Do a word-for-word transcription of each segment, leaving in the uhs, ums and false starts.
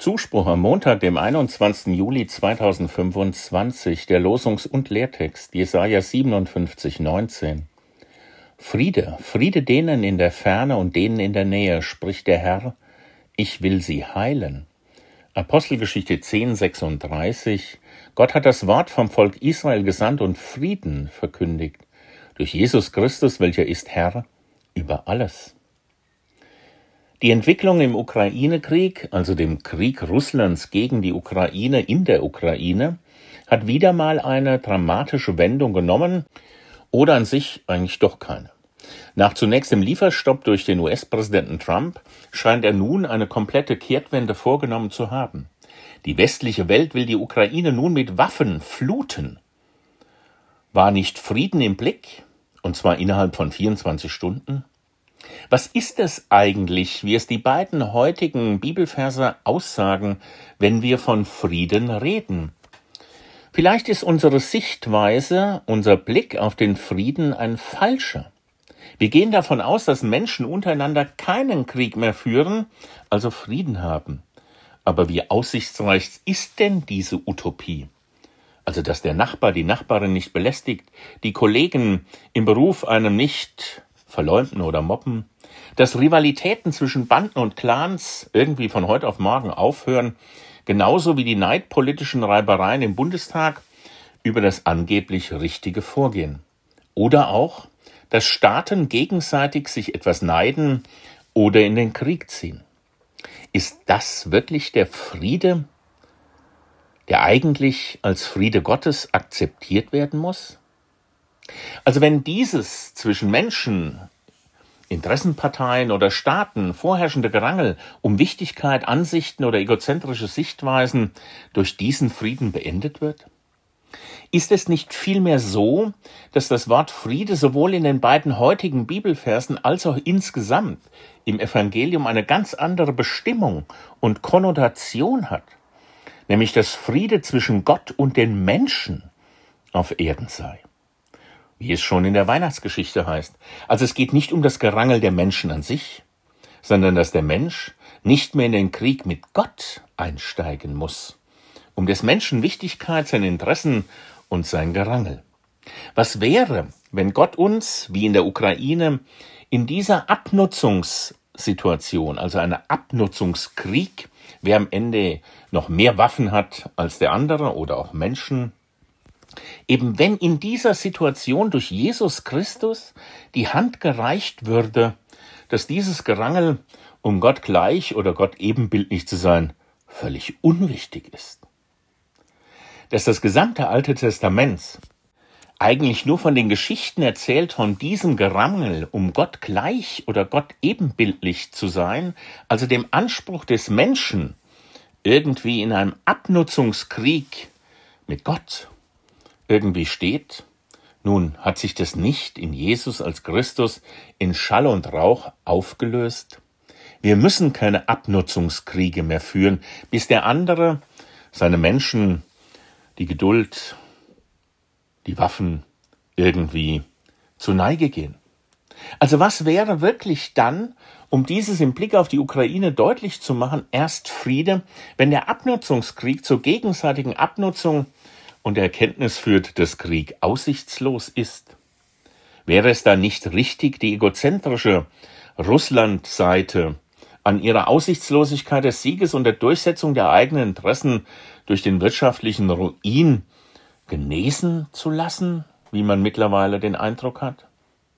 Zuspruch am Montag, dem einundzwanzigsten Juli zweitausendfünfundzwanzig, der Losungs- und Lehrtext, Jesaja siebenundfünfzig, neunzehn. Friede, Friede denen in der Ferne und denen in der Nähe, spricht der Herr, ich will sie heilen. Apostelgeschichte zehn, sechsunddreißig. Gott hat das Wort vom Volk Israel gesandt und Frieden verkündigt. Durch Jesus Christus, welcher ist Herr über alles. Die Entwicklung im Ukraine-Krieg, also dem Krieg Russlands gegen die Ukraine in der Ukraine, hat wieder mal eine dramatische Wendung genommen oder an sich eigentlich doch keine. Nach zunächst dem Lieferstopp durch den U S-Präsidenten Trump scheint er nun eine komplette Kehrtwende vorgenommen zu haben. Die westliche Welt will die Ukraine nun mit Waffen fluten. War nicht Frieden im Blick, und zwar innerhalb von vierundzwanzig Stunden? Was ist es eigentlich, wie es die beiden heutigen Bibelverse aussagen, wenn wir von Frieden reden? Vielleicht ist unsere Sichtweise, unser Blick auf den Frieden ein falscher. Wir gehen davon aus, dass Menschen untereinander keinen Krieg mehr führen, also Frieden haben. Aber wie aussichtsreich ist denn diese Utopie? Also, dass der Nachbar die Nachbarin nicht belästigt, die Kollegen im Beruf einem nicht verleumden oder mobben, dass Rivalitäten zwischen Banden und Clans irgendwie von heute auf morgen aufhören, genauso wie die neidpolitischen Reibereien im Bundestag über das angeblich richtige Vorgehen. Oder auch, dass Staaten gegenseitig sich etwas neiden oder in den Krieg ziehen. Ist das wirklich der Friede, der eigentlich als Friede Gottes akzeptiert werden muss? Also wenn dieses zwischen Menschen, Interessenparteien oder Staaten vorherrschende Gerangel um Wichtigkeit, Ansichten oder egozentrische Sichtweisen durch diesen Frieden beendet wird? Ist es nicht vielmehr so, dass das Wort Friede sowohl in den beiden heutigen Bibelversen als auch insgesamt im Evangelium eine ganz andere Bestimmung und Konnotation hat? Nämlich, dass Friede zwischen Gott und den Menschen auf Erden sei. Wie es schon in der Weihnachtsgeschichte heißt. Also es geht nicht um das Gerangel der Menschen an sich, sondern dass der Mensch nicht mehr in den Krieg mit Gott einsteigen muss. Um des Menschen Wichtigkeit, seine Interessen und sein Gerangel. Was wäre, wenn Gott uns, wie in der Ukraine, in dieser Abnutzungssituation, also einer Abnutzungskrieg, wer am Ende noch mehr Waffen hat als der andere oder auch Menschen, eben wenn in dieser Situation durch Jesus Christus die Hand gereicht würde, dass dieses Gerangel, um Gott gleich oder Gott ebenbildlich zu sein, völlig unwichtig ist. Dass das gesamte Alte Testament eigentlich nur von den Geschichten erzählt von diesem Gerangel, um Gott gleich oder Gott ebenbildlich zu sein, also dem Anspruch des Menschen, irgendwie in einem Abnutzungskrieg mit Gott irgendwie steht. Nun hat sich das nicht in Jesus als Christus in Schall und Rauch aufgelöst. Wir müssen keine Abnutzungskriege mehr führen, bis der andere, seine Menschen, die Geduld, die Waffen irgendwie zur Neige gehen. Also was wäre wirklich dann, um dieses im Blick auf die Ukraine deutlich zu machen, erst Friede, wenn der Abnutzungskrieg zur gegenseitigen Abnutzung und der Erkenntnis führt, dass Krieg aussichtslos ist? Wäre es da nicht richtig, die egozentrische Russland-Seite an ihrer Aussichtslosigkeit des Sieges und der Durchsetzung der eigenen Interessen durch den wirtschaftlichen Ruin genesen zu lassen, wie man mittlerweile den Eindruck hat?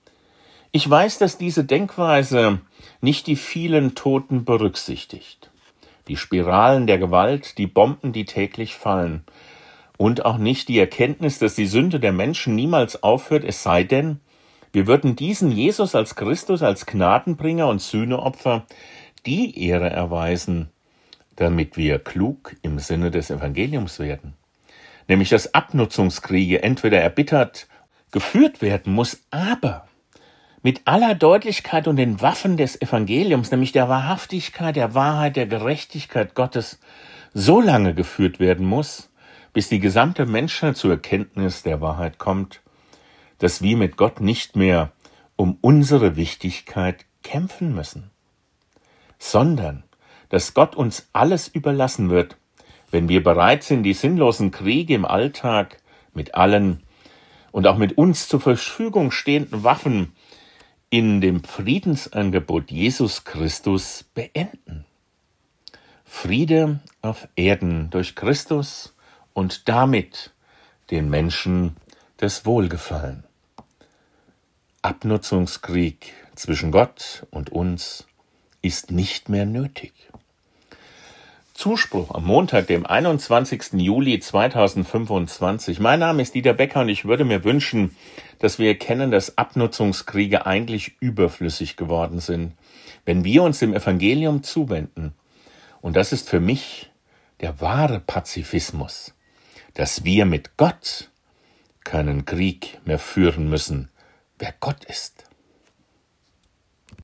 Ich weiß, dass diese Denkweise nicht die vielen Toten berücksichtigt, die Spiralen der Gewalt, die Bomben, die täglich fallen, und auch nicht die Erkenntnis, dass die Sünde der Menschen niemals aufhört, es sei denn, wir würden diesen Jesus als Christus, als Gnadenbringer und Sühneopfer die Ehre erweisen, damit wir klug im Sinne des Evangeliums werden. Nämlich, dass Abnutzungskriege entweder erbittert geführt werden muss, aber mit aller Deutlichkeit und den Waffen des Evangeliums, nämlich der Wahrhaftigkeit, der Wahrheit, der Gerechtigkeit Gottes, so lange geführt werden muss, bis die gesamte Menschheit zur Erkenntnis der Wahrheit kommt, dass wir mit Gott nicht mehr um unsere Wichtigkeit kämpfen müssen, sondern dass Gott uns alles überlassen wird, wenn wir bereit sind, die sinnlosen Kriege im Alltag mit allen und auch mit uns zur Verfügung stehenden Waffen in dem Friedensangebot Jesus Christus beenden. Friede auf Erden durch Christus und damit den Menschen das Wohlgefallen. Abnutzungskrieg zwischen Gott und uns ist nicht mehr nötig. Zuspruch am Montag, dem einundzwanzigsten Juli zweitausendfünfundzwanzig. Mein Name ist Dieter Becker und ich würde mir wünschen, dass wir erkennen, dass Abnutzungskriege eigentlich überflüssig geworden sind, wenn wir uns dem Evangelium zuwenden. Und das ist für mich der wahre Pazifismus, dass wir mit Gott keinen Krieg mehr führen müssen, wer Gott ist.